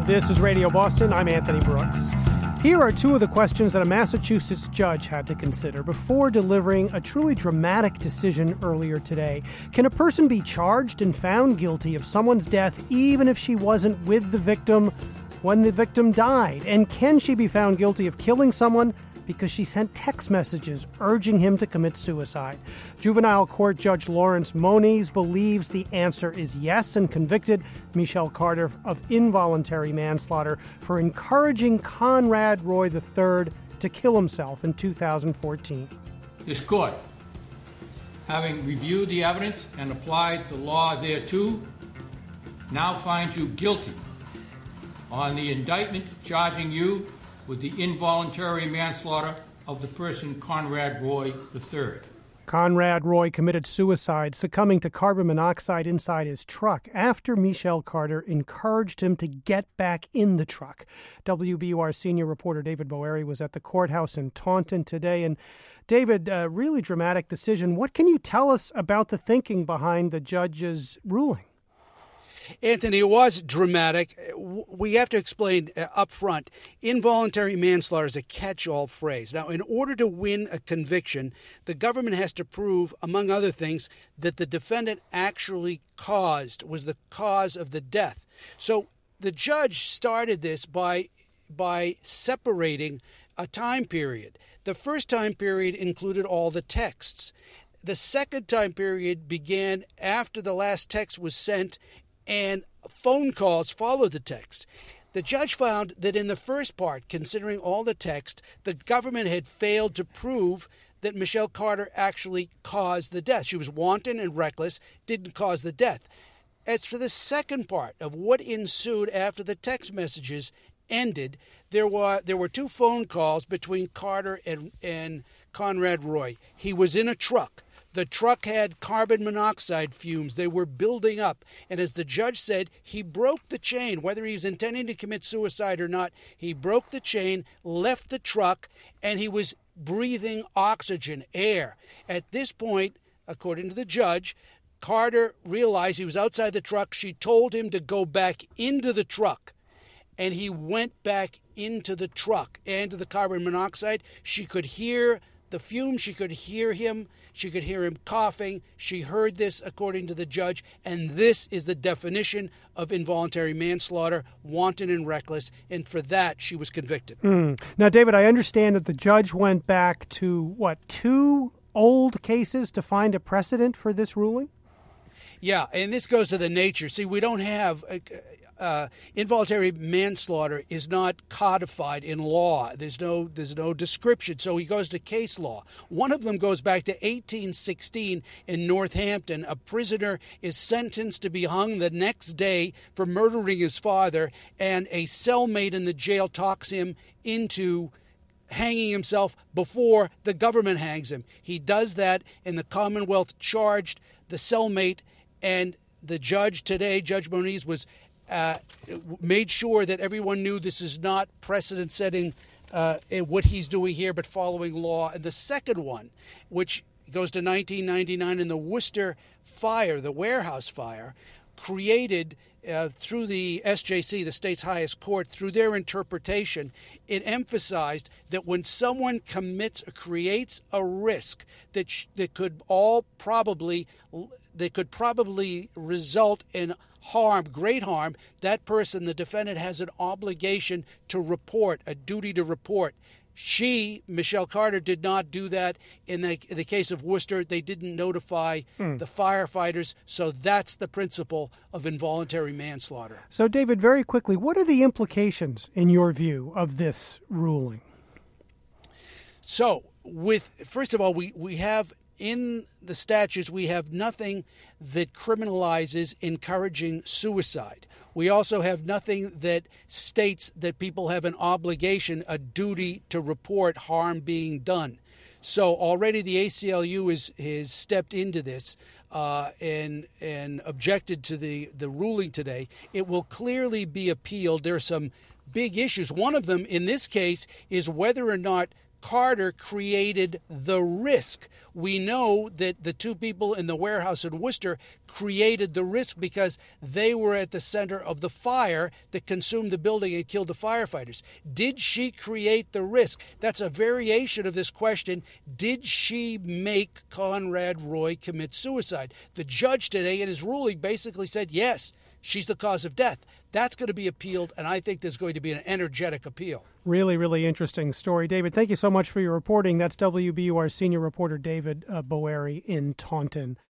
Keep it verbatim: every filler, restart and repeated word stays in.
This is Radio Boston. I'm Anthony Brooks. Here are two of the questions that a Massachusetts judge had to consider before delivering a truly dramatic decision earlier today. Can a person be charged and found guilty of someone's death even if she wasn't with the victim when the victim died? And can she be found guilty of killing someone because she sent text messages urging him to commit suicide? Juvenile Court Judge Lawrence Moniz believes the answer is yes and convicted Michelle Carter of involuntary manslaughter for encouraging Conrad Roy the third to kill himself in two thousand fourteen. This court, having reviewed the evidence and applied the law thereto, now finds you guilty on the indictment charging you with the involuntary manslaughter of the person Conrad Roy the third. Conrad Roy committed suicide, succumbing to carbon monoxide inside his truck after Michelle Carter encouraged him to get back in the truck. W B U R senior reporter David Boeri was at the courthouse in Taunton today. And David, a really dramatic decision. What can you tell us about the thinking behind the judge's ruling? Anthony, it was dramatic. We have to explain uh, up front, involuntary manslaughter is a catch-all phrase. Now, in order to win a conviction, the government has to prove, among other things, that the defendant actually caused, was the cause of the death. So the judge started this by by separating a time period. The first time period included all the texts. The second time period began after the last text was sent and phone calls followed the text. The judge found that in the first part, considering all the text, the government had failed to prove that Michelle Carter actually caused the death. She was wanton and reckless, didn't cause the death. As for the second part of what ensued after the text messages ended, there were there were two phone calls between Carter and, and Conrad Roy. He was in a truck. The truck had carbon monoxide fumes. They were building up. And as the judge said, he broke the chain. Whether he was intending to commit suicide or not, he broke the chain, left the truck, and he was breathing oxygen, air. At this point, according to the judge, Carter realized he was outside the truck. She told him to go back into the truck. And he went back into the truck and to the carbon monoxide. She could hear the fumes. She could hear him. She could hear him coughing. She heard this, according to the judge, and this is the definition of involuntary manslaughter, wanton and reckless, and for that she was convicted. Mm. Now, David, I understand that the judge went back to, what, two old cases to find a precedent for this ruling? Yeah, and this goes to the nature. See, we don't have... Uh, Uh, involuntary manslaughter is not codified in law. There's no there's no description, so he goes to case law. One of them goes back to eighteen sixteen in Northampton. A prisoner is sentenced to be hung the next day for murdering his father, and a cellmate in the jail talks him into hanging himself before the government hangs him. He does that, and the Commonwealth charged the cellmate, and the judge today, Judge Moniz, was Uh, made sure that everyone knew this is not precedent-setting uh, in what he's doing here, but following law. And the second one, which goes to nineteen ninety-nine in the Worcester fire, the warehouse fire, created uh, through the S J C, the state's highest court, through their interpretation, it emphasized that when someone commits or creates a risk that sh- that could all probably that could probably result in harm, great harm, that person, the defendant, has an obligation to report, a duty to report. She, Michelle Carter, did not do that. In the, in the case of Worcester, they didn't notify mm. the firefighters. So that's the principle of involuntary manslaughter. So, David, very quickly, what are the implications, in your view, of this ruling? So, with first of all, we, we have in the statutes, we have nothing that criminalizes encouraging suicide. We also have nothing that states that people have an obligation, a duty to report harm being done. So already the A C L U is, has stepped into this uh, and and objected to the, the ruling today. It will clearly be appealed. There are some big issues. One of them in this case is whether or not Carter created the risk. We know that the two people in the warehouse in Worcester created the risk because they were at the center of the fire that consumed the building and killed the firefighters. Did she create the risk? That's a variation of this question. Did she make Conrad Roy commit suicide? The judge today in his ruling basically said, yes, she's the cause of death. That's going to be appealed, and I think there's going to be an energetic appeal. Really, really interesting story. David, thank you so much for your reporting. That's W B U R senior reporter David uh, Boeri in Taunton.